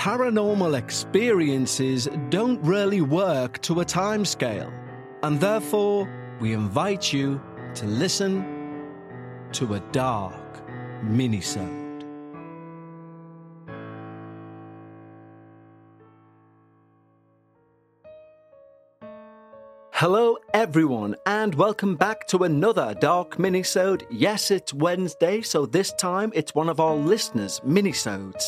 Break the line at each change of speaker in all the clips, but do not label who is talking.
paranormal experiences don't really work to a timescale, and therefore we invite you to listen to a dark minisode. Hello everyone, and welcome back to another dark minisode. Yes, it's Wednesday, so this time it's one of our listeners' minisodes.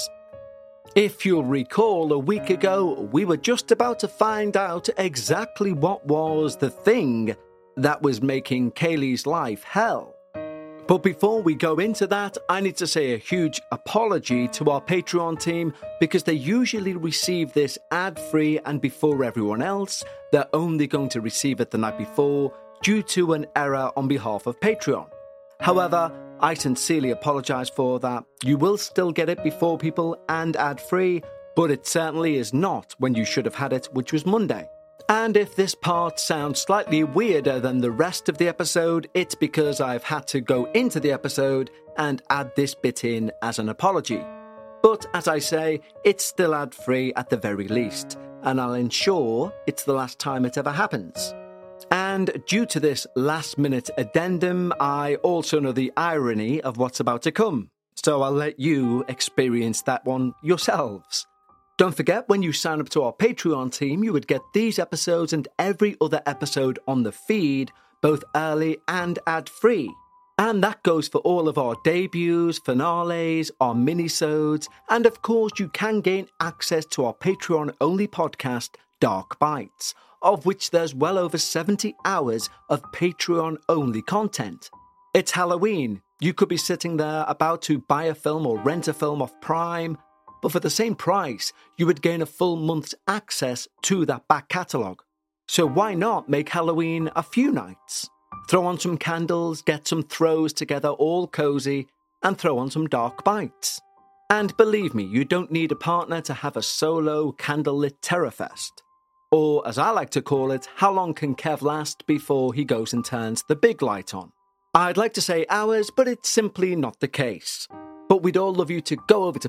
If you'll recall, a week ago, we were just about to find out exactly what was the thing that was making Kaylee's life hell. But before we go into that, I need to say a huge apology to our Patreon team because they usually receive this ad-free and before everyone else. They're only going to receive it the night before due to an error on behalf of Patreon. However, I sincerely apologise for that. You will still get it before people and ad-free, but it certainly is not when you should have had it, which was Monday. And if this part sounds slightly weirder than the rest of the episode, it's because I've had to go into the episode and add this bit in as an apology. But as I say, it's still ad-free at the very least, and I'll ensure it's the last time it ever happens. And due to this last-minute addendum, I also know the irony of what's about to come, so I'll let you experience that one yourselves. Don't forget, when you sign up to our Patreon team, you would get these episodes and every other episode on the feed, both early and ad-free. And that goes for all of our debuts, finales, our minisodes, and of course you can gain access to our Patreon-only podcast, Dark Bites, of which there's well over 70 hours of Patreon-only content. It's Halloween. You could be sitting there about to buy a film or rent a film off Prime, but for the same price, you would gain a full month's access to that back catalogue. So why not make Halloween a few nights? Throw on some candles, get some throws together all cozy, and throw on some Dark Bites. And believe me, you don't need a partner to have a solo candlelit terrorfest. Or, as I like to call it, how long can Kev last before he goes and turns the big light on? I'd like to say hours, but it's simply not the case. But we'd all love you to go over to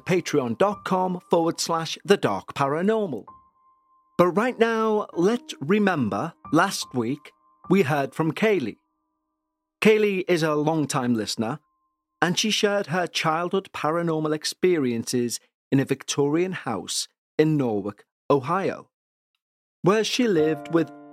patreon.com/The Dark Paranormal. But right now, let's remember, last week, we heard from Kaylee. Kaylee is a long-time listener, and she shared her childhood paranormal experiences in a Victorian house in Norwalk, Ohio, where she lived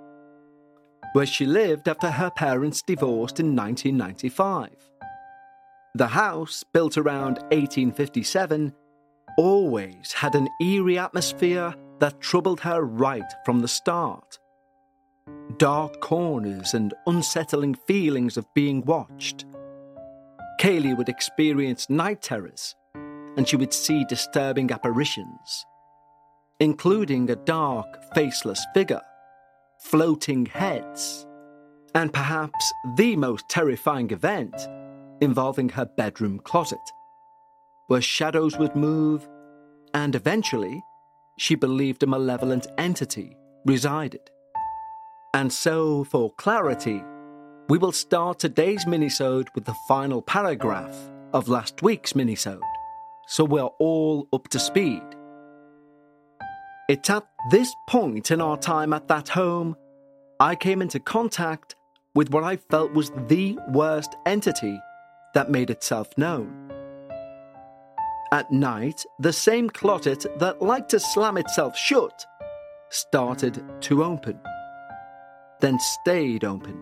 after her parents divorced in 1995. The house, built around 1857, always had an eerie atmosphere that troubled her right from the start. Dark corners and unsettling feelings of being watched. Kaylee would experience night terrors, and she would see disturbing apparitions, including a dark, faceless figure, floating heads, and perhaps the most terrifying event involving her bedroom closet, where shadows would move, and eventually, she believed a malevolent entity resided. And so, for clarity, we will start today's minisode with the final paragraph of last week's minisode, so we're all up to speed. It's at this point in our time at that home, I came into contact with what I felt was the worst entity that made itself known. At night, the same closet that liked to slam itself shut started to open, then stayed open.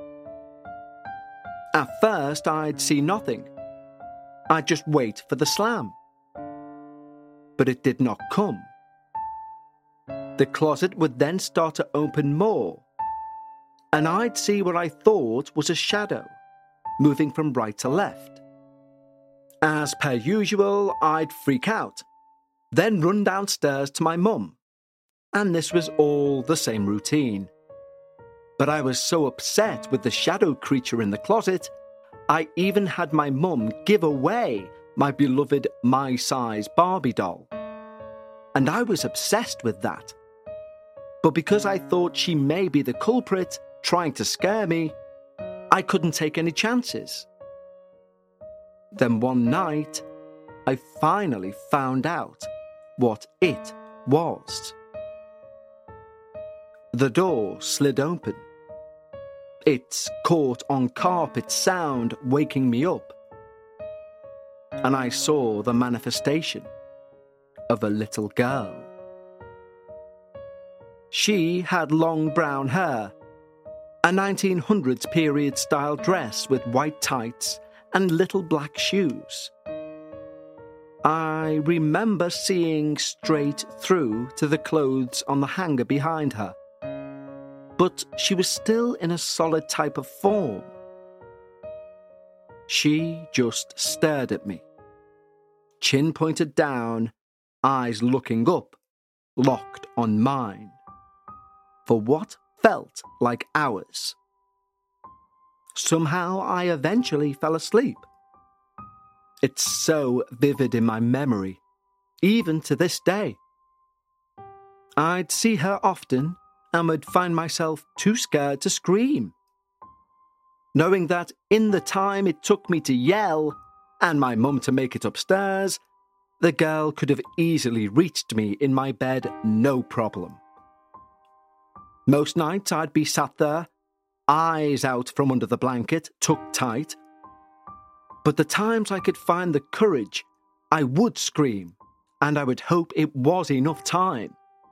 At first, I'd see nothing. I'd just wait for the slam. But it did not come. The closet would then start to open more, and I'd see what I thought was a shadow, moving from right to left. As per usual, I'd freak out, then run downstairs to my mum, and this was all the same routine. But I was so upset with the shadow creature in the closet, I even had my mum give away my beloved my-size Barbie doll. And I was obsessed with that. But because I thought she may be the culprit trying to scare me, I couldn't take any chances. Then one night, I finally found out what it was. The door slid open. Its caught-on-carpet sound waking me up. And I saw the manifestation of a little girl. She had long brown hair, a 1900s period style dress with white tights and little black shoes. I remember seeing straight through to the clothes on the hanger behind her, but she was still in a solid type of form. She just stared at me, chin pointed down, eyes looking up, locked on mine, for what felt like hours. Somehow I eventually fell asleep. It's so vivid in my memory, even to this day. I'd see her often and would find myself too scared to scream, knowing that in the time it took me to yell and my mum to make it upstairs, the girl could have easily reached me in my bed no problem. Most nights I'd be sat there, eyes out from under the blanket, tucked tight. But the times I could find the courage, I would scream, and I would hope it was enough time.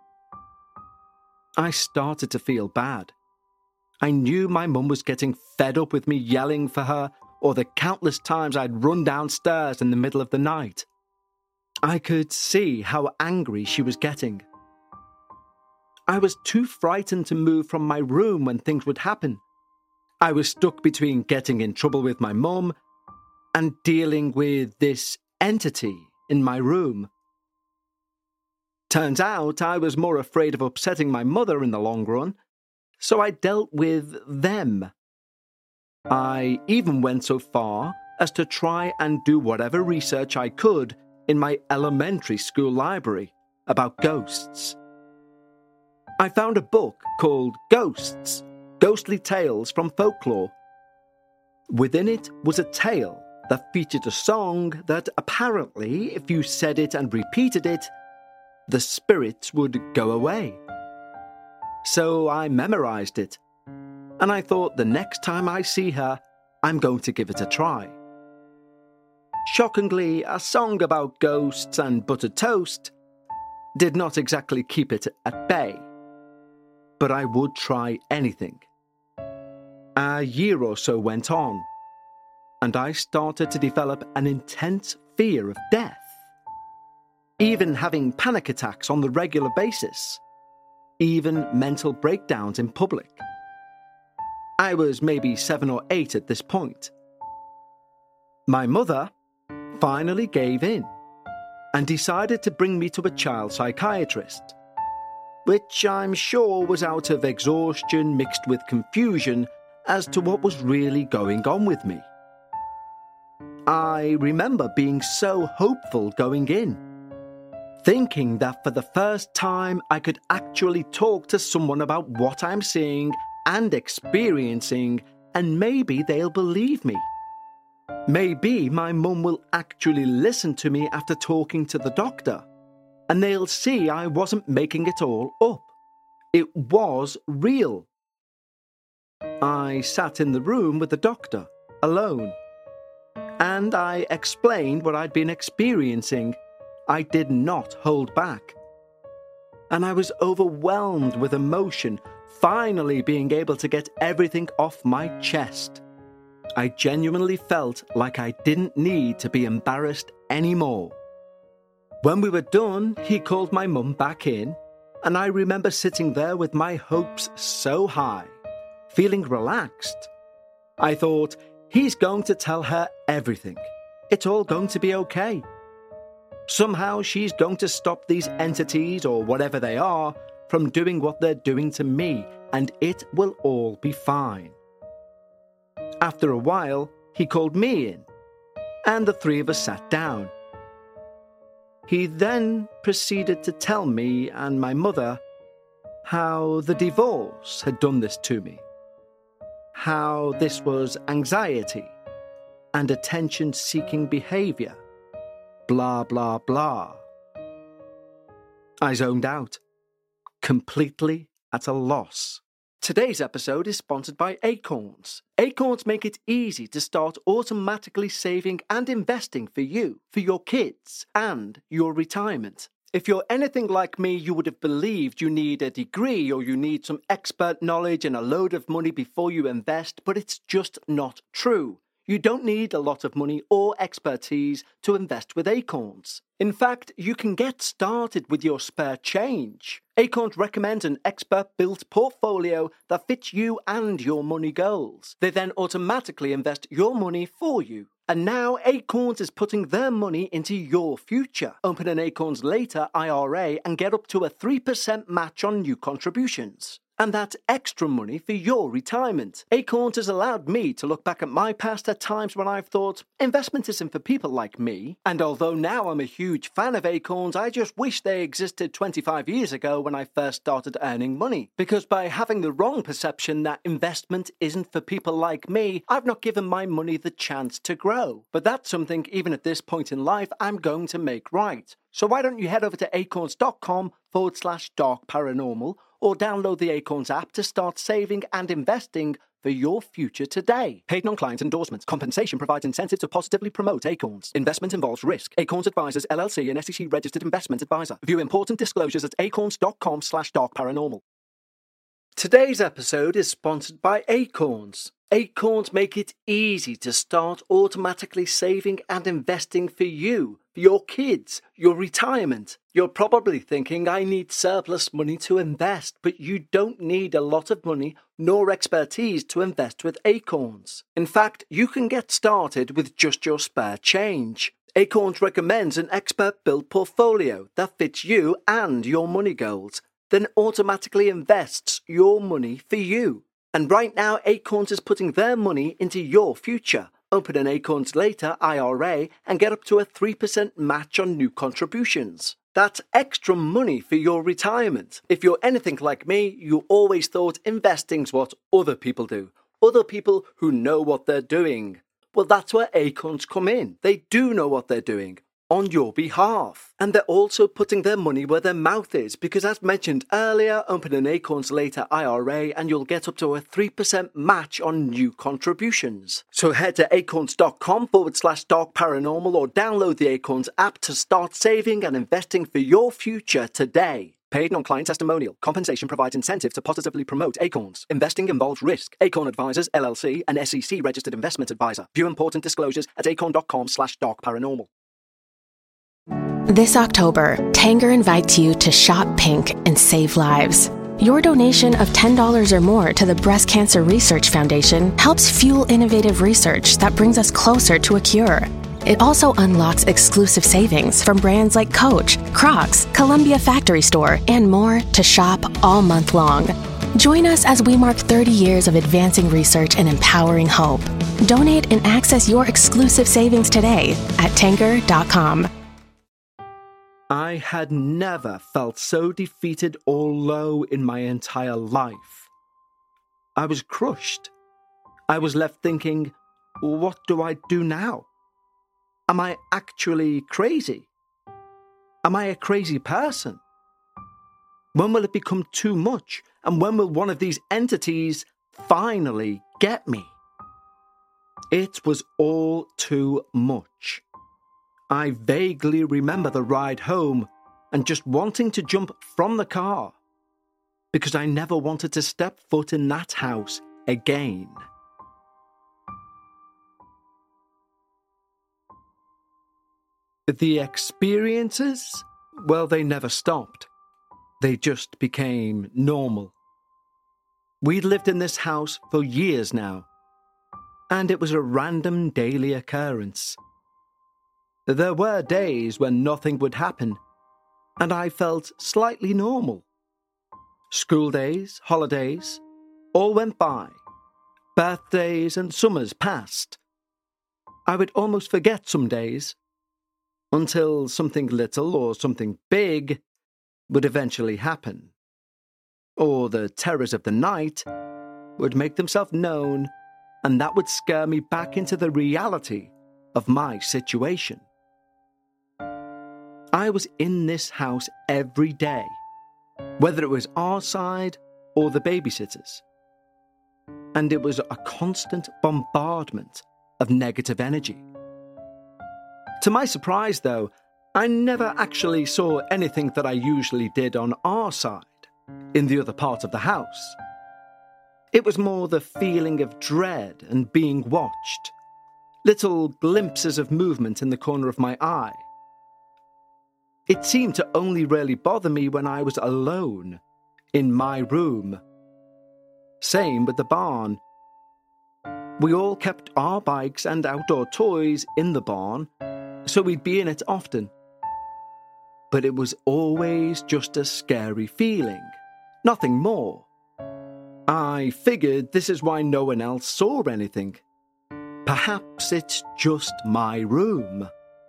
I started to feel bad. I knew my mum was getting fed up with me yelling for her, or the countless times I'd run downstairs in the middle of the night. I could see how angry she was getting. I was too frightened to move from my room when things would happen. I was stuck between getting in trouble with my mum and dealing with this entity in my room. Turns out I was more afraid of upsetting my mother in the long run, so I dealt with them. I even went so far as to try and do whatever research I could in my elementary school library about ghosts. I found a book called Ghosts, Ghostly Tales from Folklore. Within it was a tale that featured a song that apparently, if you said it and repeated it, the spirits would go away. So I memorized it, and I thought the next time I see her, I'm going to give it a try. Shockingly, a song about ghosts and buttered toast did not exactly keep it at bay, but I would try anything. A year or so went on, and I started to develop an intense fear of death, even having panic attacks on the regular basis, even mental breakdowns in public. I was maybe 7 or 8 at this point. My mother finally gave in and decided to bring me to a child psychiatrist, which I'm sure was out of exhaustion mixed with confusion as to what was really going on with me. I remember being so hopeful going in, thinking that for the first time I could actually talk to someone about what I'm seeing and experiencing, and maybe they'll believe me. Maybe my mum will actually listen to me after talking to the doctor, and they'll see I wasn't making it all up. It was real. I sat in the room with the doctor, alone, and I explained what I'd been experiencing. I did not hold back. And I was overwhelmed with emotion, finally being able to get everything off my chest. I genuinely felt like I didn't need to be embarrassed anymore. When we were done, he called my mum back in, and I remember sitting there with my hopes so high, feeling relaxed. I thought, he's going to tell her everything. It's all going to be okay. Somehow she's going to stop these entities, or whatever they are, from doing what they're doing to me, and it will all be fine. After a while, he called me in, and the three of us sat down. He then proceeded to tell me and my mother how the divorce had done this to me, how this was anxiety and attention-seeking behaviour, blah, blah, blah. I zoned out, completely at a loss. Today's episode is sponsored by Acorns. Acorns make it easy to start automatically saving and investing for you, for your kids, and your retirement. If you're anything like me, you would have believed you need a degree or you need some expert knowledge and a load of money before you invest, but it's just not true. You don't need a lot of money or expertise to invest with Acorns. In fact, you can get started with your spare change. Acorns recommends an expert-built portfolio that fits you and your money goals. They then automatically invest your money for you. And now Acorns is putting their money into your future. Open an Acorns Later IRA and get up to a 3% match on new contributions. And that's extra money for your retirement. Acorns has allowed me to look back at my past at times when I've thought, investment isn't for people like me. And although now I'm a huge fan of Acorns, I just wish they existed 25 years ago when I first started earning money. Because by having the wrong perception that investment isn't for people like me, I've not given my money the chance to grow. But that's something, even at this point in life, I'm going to make right. So why don't you head over to acorns.com/darkparanormal or download the Acorns app to start saving and investing for your future today. Paid non-client endorsements. Compensation provides incentive to positively promote Acorns. Investment involves risk. Acorns Advisors, LLC, an SEC-registered investment advisor. View important disclosures at acorns.com/darkparanormal. Today's episode is sponsored by Acorns. Acorns make it easy to start automatically saving and investing for you, for your kids, your retirement. You're probably thinking, I need surplus money to invest, but you don't need a lot of money nor expertise to invest with Acorns. In fact, you can get started with just your spare change. Acorns recommends an expert-built portfolio that fits you and your money goals, then automatically invests your money for you. And right now, Acorns is putting their money into your future. Open an Acorns Later IRA and get up to a 3% match on new contributions. That's extra money for your retirement. If you're anything like me, you always thought investing's what other people do. Other people who know what they're doing. Well, that's where Acorns come in. They do know what they're doing on your behalf. And they're also putting their money where their mouth is because, as mentioned earlier, open an Acorns Later IRA and you'll get up to a 3% match on new contributions. So head to acorns.com/darkparanormal or download the Acorns app to start saving and investing for your future today. Paid non-client testimonial. Compensation provides incentive to positively promote Acorns. Investing involves risk. Acorn Advisors, LLC, an SEC-registered investment advisor. View important disclosures at acorn.com/darkparanormal.
This October, Tanger invites you to shop pink and save lives. Your donation of $10 or more to the Breast Cancer Research Foundation helps fuel innovative research that brings us closer to a cure. It also unlocks exclusive savings from brands like Coach, Crocs, Columbia Factory Store, and more to shop all month long. Join us as we mark 30 years of advancing research and empowering hope. Donate and access your exclusive savings today at Tanger.com.
I had never felt so defeated or low in my entire life. I was crushed. I was left thinking, what do I do now? Am I actually crazy? Am I a crazy person? When will it become too much? And when will one of these entities finally get me? It was all too much. I vaguely remember the ride home and just wanting to jump from the car because I never wanted to step foot in that house again. The experiences, well, they never stopped. They just became normal. We'd lived in this house for years now, and it was a random daily occurrence. There were days when nothing would happen, and I felt slightly normal. School days, holidays, all went by. Birthdays and summers passed. I would almost forget some days, until something little or something big would eventually happen. Or the terrors of the night would make themselves known, and that would scare me back into the reality of my situation. I was in this house every day, whether it was our side or the babysitter's. And it was a constant bombardment of negative energy. To my surprise, though, I never actually saw anything that I usually did on our side, in the other part of the house. It was more the feeling of dread and being watched, little glimpses of movement in the corner of my eye. It seemed to only really bother me when I was alone, in my room. Same with the barn. We all kept our bikes and outdoor toys in the barn, so we'd be in it often. But it was always just a scary feeling, nothing more. I figured this is why no one else saw anything. Perhaps it's just my room.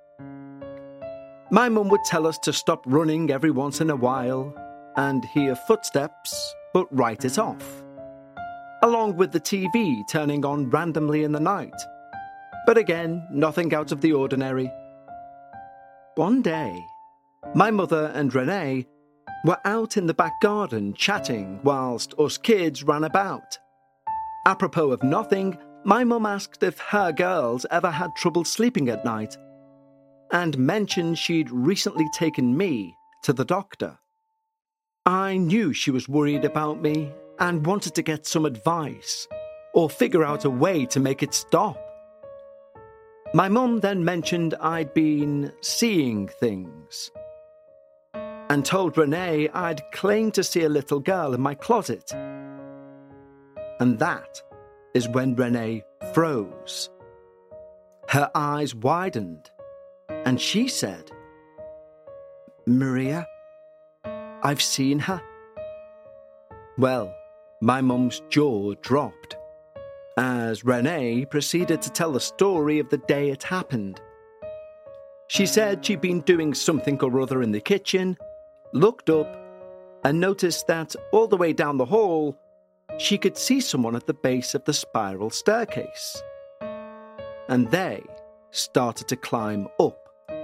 My mum would tell us to stop running every once in a while and hear footsteps, but write it off, along with the TV turning on randomly in the night. But again, nothing out of the ordinary. One day, my mother and Renee were out in the back garden chatting whilst us kids ran about. Apropos of nothing, my mum asked if her girls ever had trouble sleeping at night, and mentioned she'd recently taken me to the doctor. I knew she was worried about me and wanted to get some advice, or figure out a way to make it stop. My mum then mentioned I'd been seeing things, and told Renee I'd claimed to see a little girl in my closet. And that is when Renee froze. Her eyes widened, and she said, "Maria, I've seen her." Well, my mum's jaw dropped, as Renee proceeded to tell the story of the day it happened. She said she'd been doing something or other in the kitchen, looked up, and noticed that all the way down the hall, she could see someone at the base of the spiral staircase. And they started to climb up.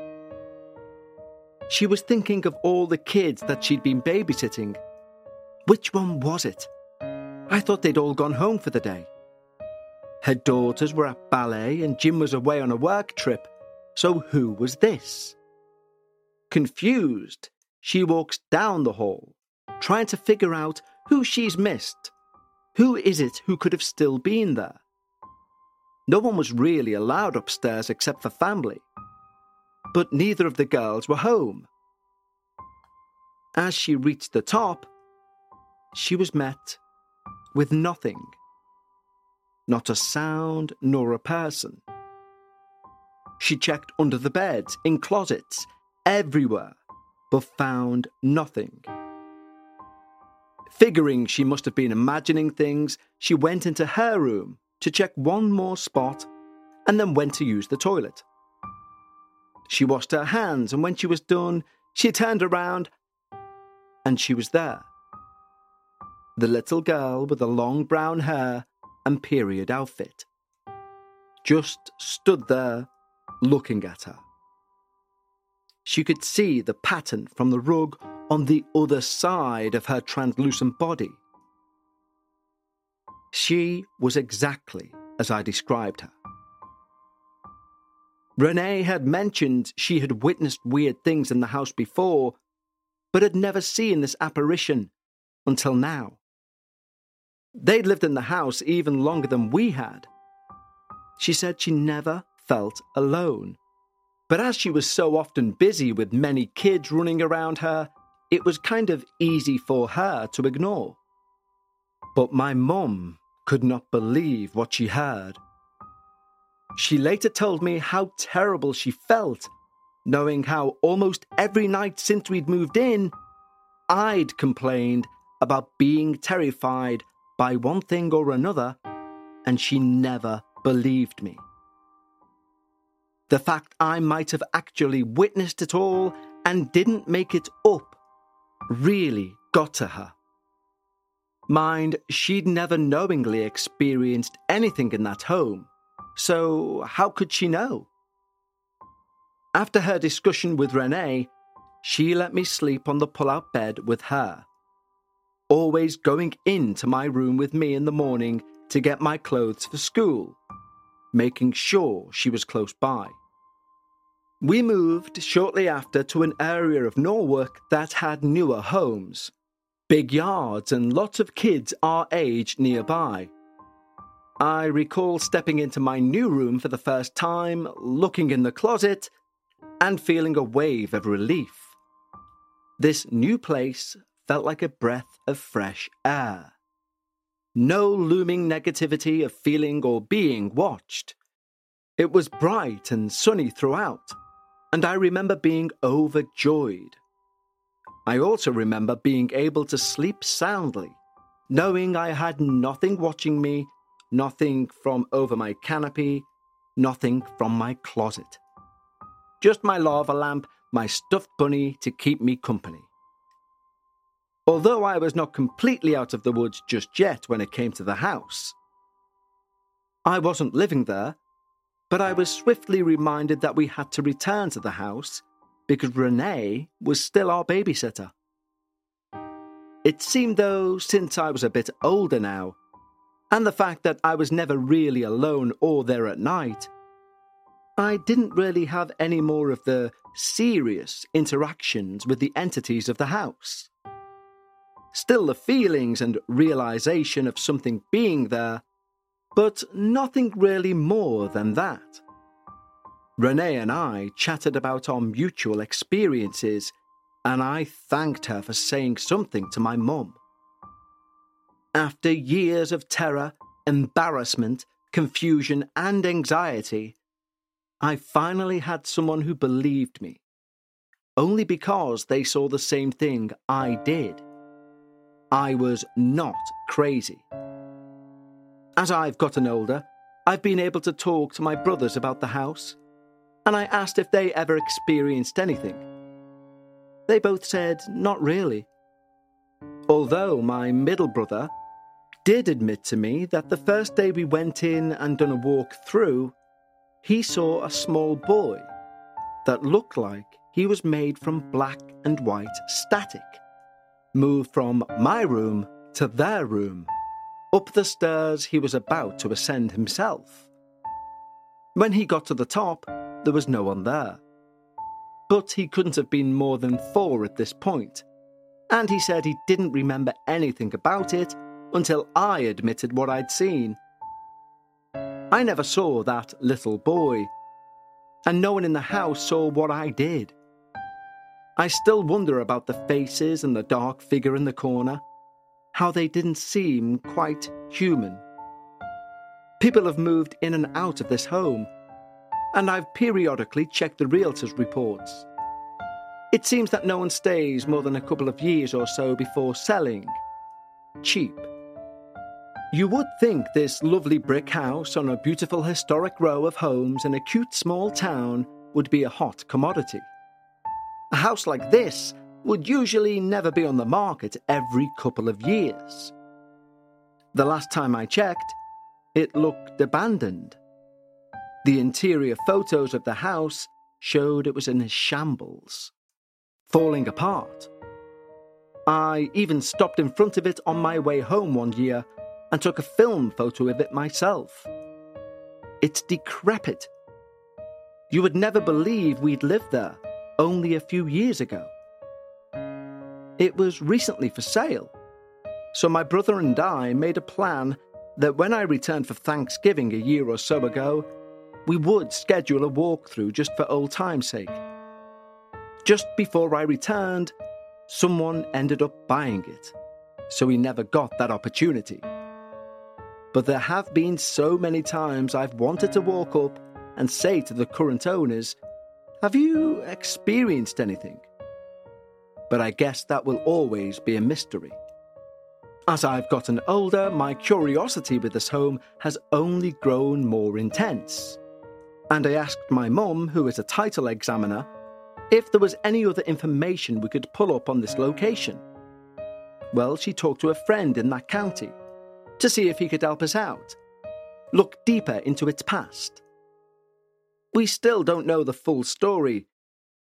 She was thinking of all the kids that she'd been babysitting. Which one was it? I thought they'd all gone home for the day. Her daughters were at ballet and Jim was away on a work trip, so who was this? Confused, she walks down the hall, trying to figure out who she's missed. Who is it who could have still been there? No one was really allowed upstairs except for family, but neither of the girls were home. As she reached the top, she was met with nothing. Not a sound nor a person. She checked under the beds, in closets, everywhere, but found nothing. Figuring she must have been imagining things, she went into her room to check one more spot and then went to use the toilet. She washed her hands, and when she was done, she turned around and she was there. The little girl with the long brown hair and period outfit just stood there looking at her. She could see the pattern from the rug on the other side of her translucent body. She was exactly as I described her. Renee had mentioned she had witnessed weird things in the house before, but had never seen this apparition until now. They'd lived in the house even longer than we had. She said she never felt alone, but as she was so often busy with many kids running around her, it was kind of easy for her to ignore. But my mum could not believe what she heard. She later told me how terrible she felt, knowing how almost every night since we'd moved in, I'd complained about being terrified by one thing or another, and she never believed me. The fact I might have actually witnessed it all and didn't make it up really got to her. Mind, she'd never knowingly experienced anything in that home, so how could she know? After her discussion with Renee, she let me sleep on the pull-out bed with her, always going into my room with me in the morning to get my clothes for school, making sure she was close by. We moved shortly after to an area of Norwalk that had newer homes, big yards and lots of kids our age nearby. I recall stepping into my new room for the first time, looking in the closet, and feeling a wave of relief. This new place felt like a breath of fresh air. No looming negativity of feeling or being watched. It was bright and sunny throughout, and I remember being overjoyed. I also remember being able to sleep soundly, knowing I had nothing watching me, nothing from over my canopy, nothing from my closet. Just my lava lamp, my stuffed bunny to keep me company. Although I was not completely out of the woods just yet when it came to the house. I wasn't living there, but I was swiftly reminded that we had to return to the house because Renee was still our babysitter. It seemed though, since I was a bit older now, and the fact that I was never really alone or there at night, I didn't really have any more of the serious interactions with the entities of the house. Still the feelings and realization of something being there, but nothing really more than that. Renee and I chatted about our mutual experiences, and I thanked her for saying something to my mum. After years of terror, embarrassment, confusion, and anxiety, I finally had someone who believed me, only because they saw the same thing I did. I was not crazy. As I've gotten older, I've been able to talk to my brothers about the house, and I asked if they ever experienced anything. They both said not really. Although my middle brother did admit to me that the first day we went in and done a walk through, he saw a small boy that looked like he was made from black and white static, move from my room to their room, up the stairs he was about to ascend himself. When he got to the top, there was no one there. But he couldn't have been more than 4 at this point, and he said he didn't remember anything about it until I admitted what I'd seen. I never saw that little boy, and no one in the house saw what I did. I still wonder about the faces and the dark figure in the corner, how they didn't seem quite human. People have moved in and out of this home, and I've periodically checked the realtor's reports. It seems that no one stays more than a couple of years or so before selling. Cheap. You would think this lovely brick house on a beautiful historic row of homes in a cute small town would be a hot commodity. A house like this would usually never be on the market every couple of years. The last time I checked, it looked abandoned. The interior photos of the house showed it was in a shambles, falling apart. I even stopped in front of it on my way home one year and took a film photo of it myself. It's decrepit. You would never believe we'd lived there only a few years ago. It was recently for sale, so my brother and I made a plan that when I returned for Thanksgiving a year or so ago, we would schedule a walkthrough just for old time's sake. Just before I returned, someone ended up buying it, so we never got that opportunity. But there have been so many times I've wanted to walk up and say to the current owners, "Have you experienced anything?" But I guess that will always be a mystery. As I've gotten older, my curiosity with this home has only grown more intense. And I asked my mum, who is a title examiner, if there was any other information we could pull up on this location. Well, she talked to a friend in that county to see if he could help us out, look deeper into its past. We still don't know the full story,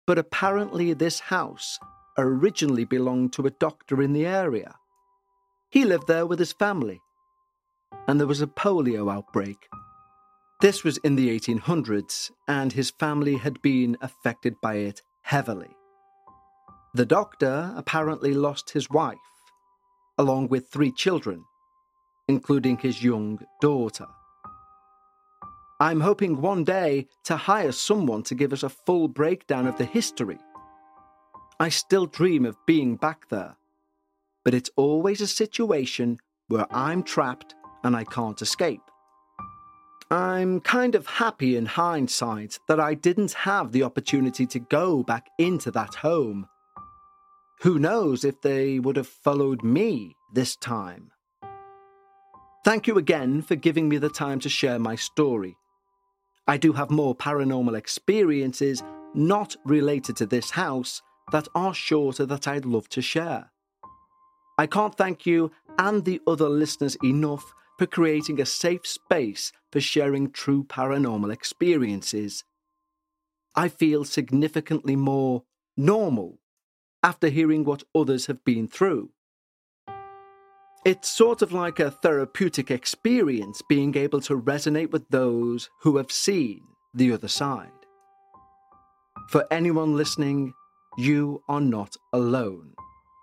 but apparently this house originally belonged to a doctor in the area. He lived there with his family, and there was a polio outbreak. This was in the 1800s, and his family had been affected by it heavily. The doctor apparently lost his wife, along with 3 children, including his young daughter. I'm hoping one day to hire someone to give us a full breakdown of the history. I still dream of being back there, but it's always a situation where I'm trapped and I can't escape. I'm kind of happy in hindsight that I didn't have the opportunity to go back into that home. Who knows if they would have followed me this time? Thank you again for giving me the time to share my story. I do have more paranormal experiences not related to this house that are shorter that I'd love to share. I can't thank you and the other listeners enough for creating a safe space for sharing true paranormal experiences. I feel significantly more normal after hearing what others have been through. It's sort of like a therapeutic experience being able to resonate with those who have seen the other side. For anyone listening, you are not alone.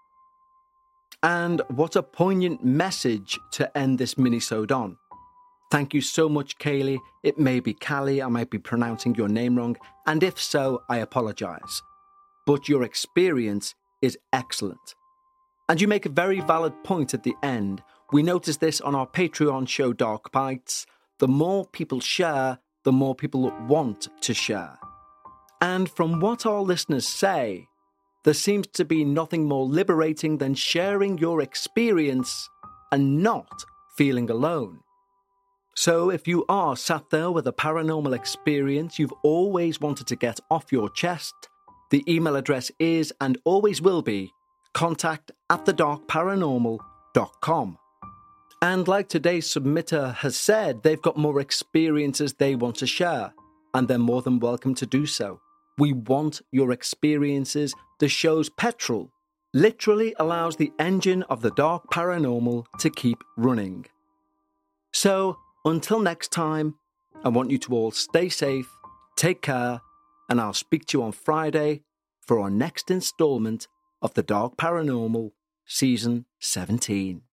And what a poignant message to end this mini-sode on. Thank you so much, Kaylee. It may be Callie, I might be pronouncing your name wrong, and if so, I apologise. But your experience is excellent. And you make a very valid point at the end. We noticed this on our Patreon show Dark Bites. The more people share, the more people want to share. And from what our listeners say, there seems to be nothing more liberating than sharing your experience and not feeling alone. So if you are sat there with a paranormal experience you've always wanted to get off your chest, the email address is and always will be contact@thedarkparanormal.com. And like today's submitter has said, they've got more experiences they want to share, and they're more than welcome to do so. We want your experiences. The show's petrol literally allows the engine of the Dark Paranormal to keep running. So, until next time, I want you to all stay safe, take care, and I'll speak to you on Friday for our next installment of The Dark Paranormal, Season 17.